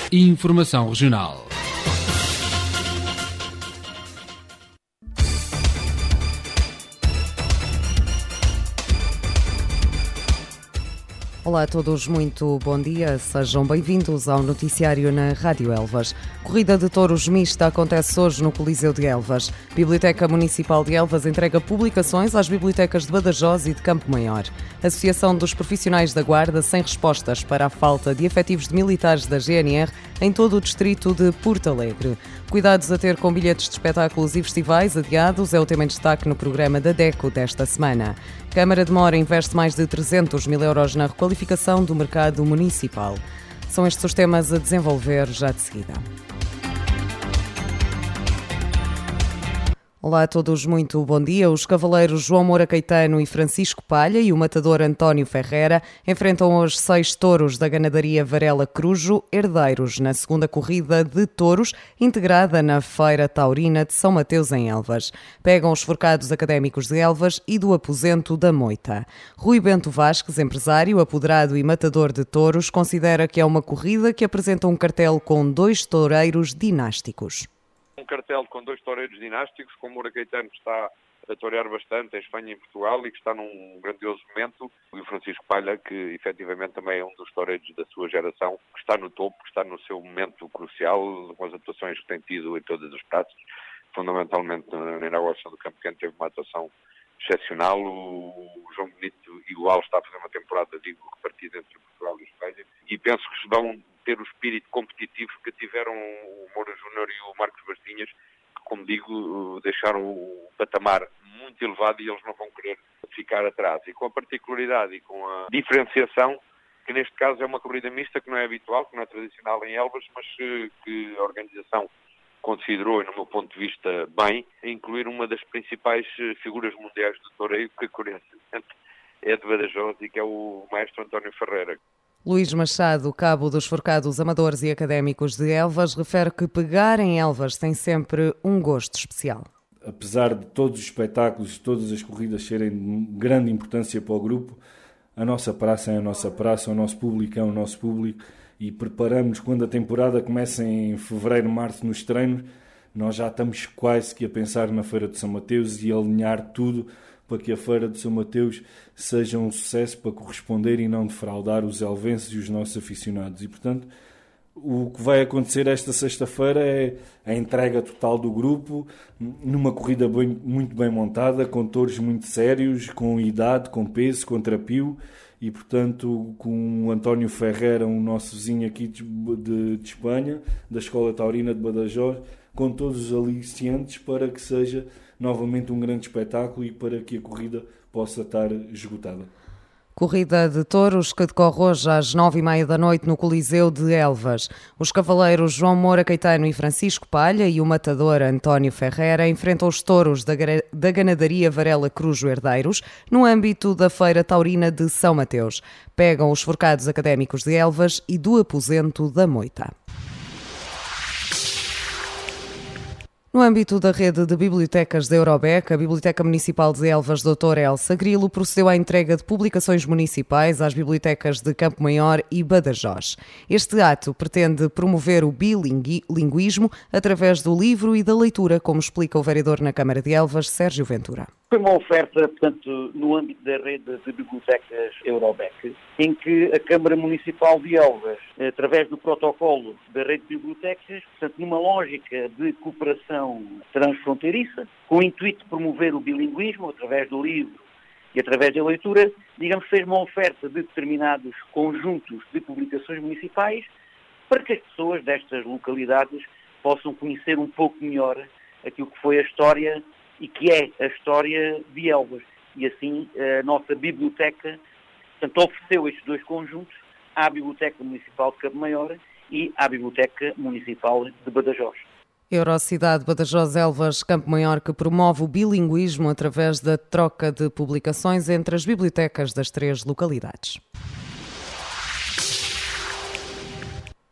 Informação regional. Olá a todos, muito bom dia. Sejam bem-vindos ao noticiário na Rádio Elvas. Corrida de touros mista acontece hoje no Coliseu de Elvas. Biblioteca Municipal de Elvas entrega publicações às bibliotecas de Badajoz e de Campo Maior. Associação dos Profissionais da Guarda sem respostas para a falta de efetivos de militares da GNR em todo o distrito de Porto Alegre. Cuidados a ter com bilhetes de espetáculos e festivais adiados é o tema em destaque no programa da DECO desta semana. Câmara de Mora investe mais de 300 mil euros na requalificação do mercado municipal. São estes os temas a desenvolver já de seguida. Olá a todos, muito bom dia. Os cavaleiros João Moura Caetano e Francisco Palha e o matador António Ferreira enfrentam hoje 6 touros da ganadaria Varela Crujo, herdeiros, na segunda corrida de touros integrada na Feira Taurina de São Mateus em Elvas. Pegam os forcados académicos de Elvas e do aposento da Moita. Rui Bento Vasques, empresário, apoderado e matador de touros, considera que é uma corrida que apresenta um cartel com 2 toureiros dinásticos. Um cartel com 2 toureiros dinásticos, com o Moura Caetano que está a tourear bastante em Espanha e em Portugal e que está num grandioso momento, e o Francisco Palha, que efetivamente também é um dos toureiros da sua geração, que está no topo, que está no seu momento crucial, com as atuações que tem tido em todas as praças, fundamentalmente na inauguração do Campo Pequeno teve uma atuação excepcional. O João Benito igual está a fazer uma temporada, digo, repartida entre Portugal e Espanha, e penso que se vão ter o espírito competitivo que tiveram o Moura Júnior e o Marcos Bastinhas, que, como digo, deixaram o patamar muito elevado e eles não vão querer ficar atrás. E com a particularidade e com a diferenciação, que neste caso é uma corrida mista que não é habitual, que não é tradicional em Elvas, mas que a organização considerou, e no meu ponto de vista, bem, incluir uma das principais figuras mundiais do toureiro, que curiosamente é de Badajoz e que é o maestro António Ferreira. Luís Machado, cabo dos forcados amadores e académicos de Elvas, refere que pegar em Elvas tem sempre um gosto especial. Apesar de todos os espetáculos, todas as corridas serem de grande importância para o grupo, a nossa praça é a nossa praça, o nosso público é o nosso público e preparamos quando a temporada começa em fevereiro, março nos treinos, nós já estamos quase que a pensar na Feira de São Mateus e alinhar tudo para que a Feira de São Mateus seja um sucesso para corresponder e não defraudar os elvenses e os nossos aficionados. E, portanto, o que vai acontecer esta sexta-feira é a entrega total do grupo, numa corrida muito bem montada, com touros muito sérios, com idade, com peso, com trapio, e, portanto, com o António Ferreira, um nosso vizinho aqui de Espanha, da Escola Taurina de Badajoz, com todos os aliciantes para que seja novamente um grande espetáculo e para que a corrida possa estar esgotada. Corrida de touros que decorre hoje às 9h30 da noite no Coliseu de Elvas. Os cavaleiros João Moura Caetano e Francisco Palha e o matador António Ferreira enfrentam os touros da ganadaria Varela Crujo herdeiros no âmbito da Feira Taurina de São Mateus. Pegam os forcados académicos de Elvas e do aposento da Moita. No âmbito da rede de bibliotecas da Eurobec, a Biblioteca Municipal de Elvas Dr. Elsa Grilo procedeu à entrega de publicações municipais às bibliotecas de Campo Maior e Badajoz. Este ato pretende promover o bilinguismo através do livro e da leitura, como explica o vereador na Câmara de Elvas, Sérgio Ventura. Foi uma oferta, portanto, no âmbito da rede de bibliotecas Eurobec, em que a Câmara Municipal de Elvas, através do protocolo da rede de bibliotecas, portanto, numa lógica de cooperação transfronteiriça, com o intuito de promover o bilinguismo através do livro e através da leitura, digamos, fez uma oferta de determinados conjuntos de publicações municipais para que as pessoas destas localidades possam conhecer um pouco melhor aquilo que foi a história e que é a história de Elvas. E assim a nossa biblioteca, portanto, ofereceu estes 2 conjuntos à Biblioteca Municipal de Campo Maior e à Biblioteca Municipal de Badajoz. Eurocidade Badajoz Elvas Campo Maior, que promove o bilinguismo através da troca de publicações entre as bibliotecas das 3 localidades.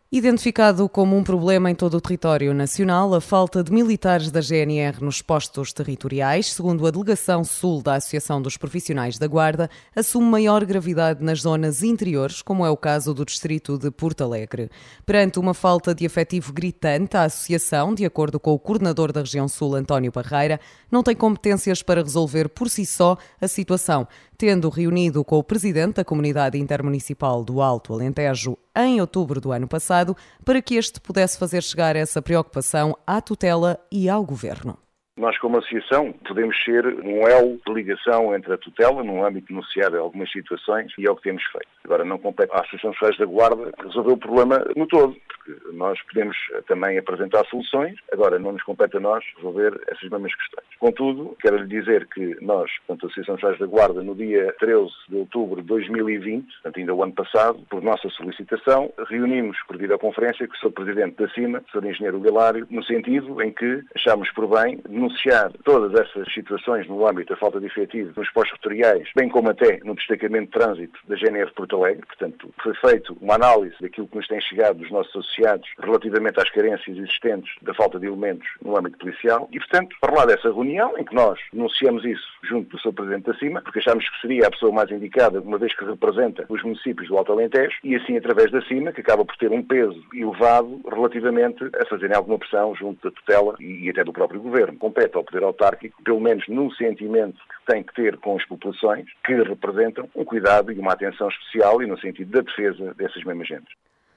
Identificado como um problema em todo o território nacional, a falta de militares da GNR nos postos territoriais, segundo a Delegação Sul da Associação dos Profissionais da Guarda, assume maior gravidade nas zonas interiores, como é o caso do distrito de Porto Alegre. Perante uma falta de efetivo gritante, a Associação, de acordo com o coordenador da região Sul, António Barreira, não tem competências para resolver por si só a situação, tendo reunido com o presidente da Comunidade Intermunicipal do Alto Alentejo em outubro do ano passado, para que este pudesse fazer chegar essa preocupação à tutela e ao governo. Nós, como associação, podemos ser um elo de ligação entre a tutela, num âmbito de denunciar algumas situações, e é o que temos feito. Agora, não compete à Associação de Profissionais da Guarda resolver o problema no todo, porque nós podemos também apresentar soluções, agora não nos compete a nós resolver essas mesmas questões. Contudo, quero lhe dizer que nós, portanto, a Associação de Profissionais da Guarda, no dia 13 de outubro de 2020, portanto, ainda o ano passado, por nossa solicitação, reunimos por videoconferência com o Sr. Presidente da CIMA, o Sr. Engenheiro Hilário, no sentido em que achámos por bem denunciar todas essas situações no âmbito da falta de efetivo nos postos territoriais, bem como até no destacamento de trânsito da GNR de Porto Alegre. Portanto, foi feita uma análise daquilo que nos tem chegado dos nossos associados relativamente às carências existentes da falta de elementos no âmbito policial e, portanto, para lá dessa reunião em que nós denunciamos isso junto do Sr. Presidente da CIMA, porque achámos que seria a pessoa mais indicada, uma vez que representa os municípios do Alto Alentejo, e assim através da CIMA, que acaba por ter um peso elevado relativamente a fazerem alguma pressão junto da tutela e até do próprio governo. Compete ao poder autárquico, pelo menos no sentimento que tem que ter com as populações que representam, um cuidado e uma atenção especial e no sentido da defesa dessas mesmas gentes.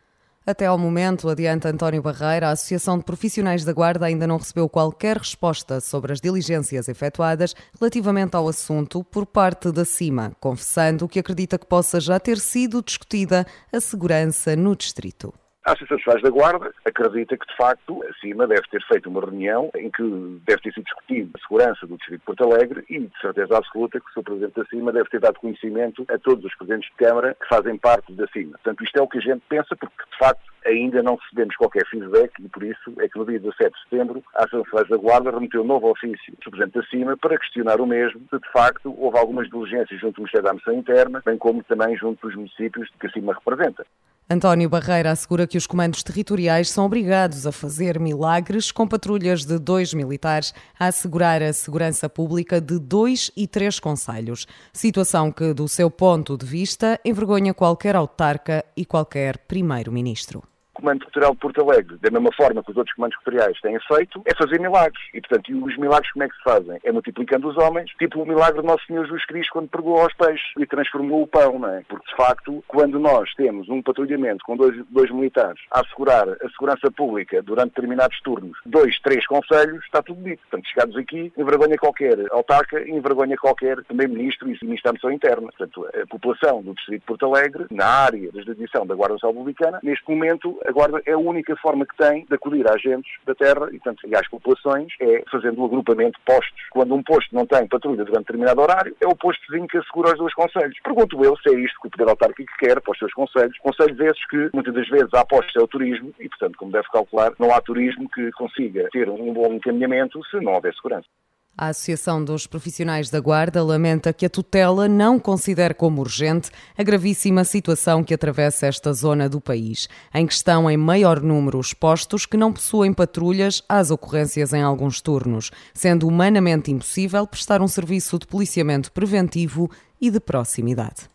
Até ao momento, adianta António Barreira, a Associação de Profissionais da Guarda ainda não recebeu qualquer resposta sobre as diligências efetuadas relativamente ao assunto por parte da CIMA, confessando que acredita que possa já ter sido discutida a segurança no distrito. A Associação de Profissionais da Guarda acredita que, de facto, a CIMA deve ter feito uma reunião em que deve ter sido discutido a segurança do Distrito de Porto Alegre e, de certeza absoluta, que o Sr. Presidente da CIMA deve ter dado conhecimento a todos os Presidentes de Câmara que fazem parte da CIMA. Portanto, isto é o que a gente pensa, porque, de facto, ainda não recebemos qualquer feedback e, por isso, é que no dia 17 de setembro, a Associação de Profissionais da Guarda remeteu um novo ofício ao Presidente da CIMA para questionar o mesmo, se, de facto, houve algumas diligências junto do Ministério da Administração Interna, bem como também junto dos municípios que a CIMA representa. António Barreira assegura que os comandos territoriais são obrigados a fazer milagres com patrulhas de 2 militares a assegurar a segurança pública de 2 e 3 concelhos. Situação que, do seu ponto de vista, envergonha qualquer autarca e qualquer primeiro-ministro. O Comando Territorial de Porto Alegre, da mesma forma que os outros comandos territoriais têm feito, é fazer milagres. E, portanto, os milagres como é que se fazem? É multiplicando os homens, tipo o milagre do Nosso Senhor Jesus Cristo quando pregou aos peixes e transformou o pão, não é? Porque, de facto, quando nós temos um patrulhamento com dois militares a assegurar a segurança pública durante determinados turnos, 2, 3 concelhos, está tudo dito. Portanto, chegados aqui, envergonha qualquer autarca e envergonha qualquer também ministro e ministro da Administração Interna. Portanto, a população do Distrito de Porto Alegre, na área da jurisdição da Guarda Nacional Republicana, neste momento, a Guarda é a única forma que tem de acudir às gentes da terra e às populações é fazendo o agrupamento de postos. Quando um posto não tem patrulha durante determinado horário, é o postozinho que assegura os 2 concelhos. Pergunto eu se é isto que o poder autárquico quer para os seus concelhos. Concelhos esses que, muitas das vezes, há postos é o turismo e, portanto, como deve calcular, não há turismo que consiga ter um bom encaminhamento se não houver segurança. A Associação dos Profissionais da Guarda lamenta que a tutela não considere como urgente a gravíssima situação que atravessa esta zona do país, em que estão em maior número os postos que não possuem patrulhas às ocorrências em alguns turnos, sendo humanamente impossível prestar um serviço de policiamento preventivo e de proximidade.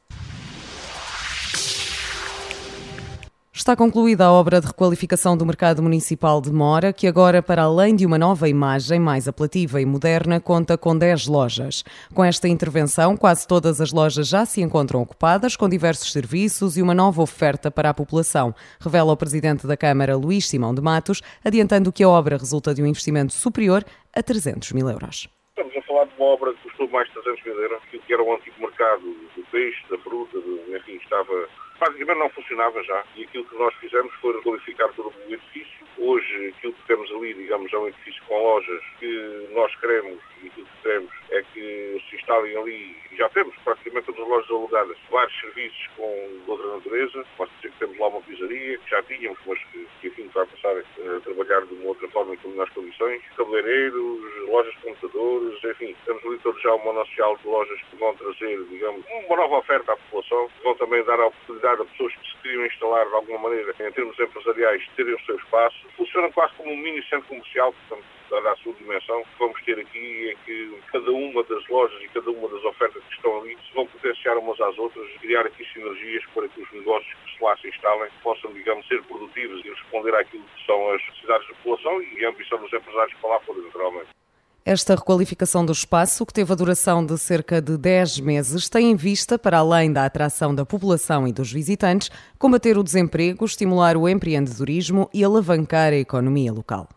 Está concluída a obra de requalificação do mercado municipal de Mora, que agora, para além de uma nova imagem mais apelativa e moderna, conta com 10 lojas. Com esta intervenção, quase todas as lojas já se encontram ocupadas, com diversos serviços e uma nova oferta para a população, revela o Presidente da Câmara, Luís Simão de Matos, adiantando que a obra resulta de um investimento superior a 300 mil euros. Estamos a falar de uma obra que custou mais de 300 mil euros, que era o antigo mercado do peixe, da fruta, enfim, estava... Basicamente não funcionava já e aquilo que nós fizemos foi requalificar todo o edifício. Hoje aquilo que temos ali, digamos, é um edifício com lojas que nós queremos e aquilo que queremos é que se instalem ali, já temos praticamente todas as lojas alugadas, vários serviços de outra natureza. Posso dizer que temos lá uma pizzaria, que já tínhamos, mas que enfim vai passar a trabalhar de uma outra forma em determinadas condições, cabeleireiros, lojas de computadores, enfim, temos ali todo já uma nacional de lojas que vão trazer, digamos, uma nova oferta à população, que vão também dar a oportunidade possibilidade a pessoas que se queriam instalar de alguma maneira em termos empresariais terem o seu espaço. Funciona quase como um mini centro comercial, portanto, dada a sua dimensão, que vamos ter aqui, em que cada uma das lojas e cada uma das ofertas que estão ali se vão potenciar umas às outras, criar aqui sinergias para que os negócios que lá se instalem possam, digamos, ser produtivos e responder àquilo que são as necessidades da população e a ambição dos empresários para lá fora, naturalmente. Esta requalificação do espaço, que teve a duração de cerca de 10 meses, tem em vista, para além da atração da população e dos visitantes, combater o desemprego, estimular o empreendedorismo e alavancar a economia local.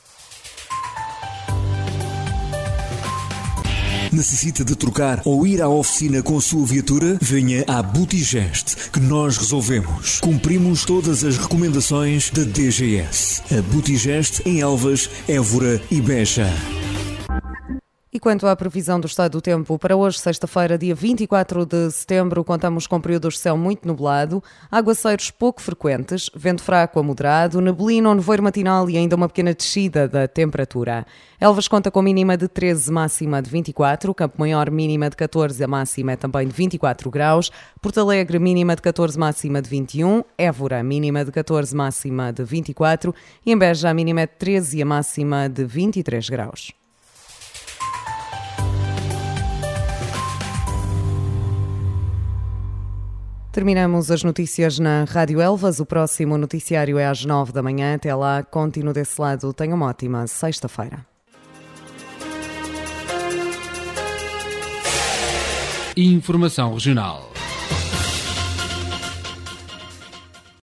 Necessita de trocar ou ir à oficina com a sua viatura? Venha à Butigest, que nós resolvemos. Cumprimos todas as recomendações da DGS. A Butigest em Elvas, Évora e Beja. E quanto à previsão do estado do tempo, para hoje, sexta-feira, dia 24 de setembro, contamos com períodos de céu muito nublado, aguaceiros pouco frequentes, vento fraco a moderado, neblina ou nevoeiro matinal e ainda uma pequena descida da temperatura. Elvas conta com mínima de 13, máxima de 24, Campo Maior mínima de 14, a máxima é também de 24 graus, Porto Alegre mínima de 14, máxima de 21, Évora mínima de 14, máxima de 24 e em Beja a mínima é de 13 e a máxima de 23 graus. Terminamos as notícias na Rádio Elvas. O próximo noticiário é às 9 da manhã. Até lá, continue desse lado. Tenha uma ótima sexta-feira. Informação regional.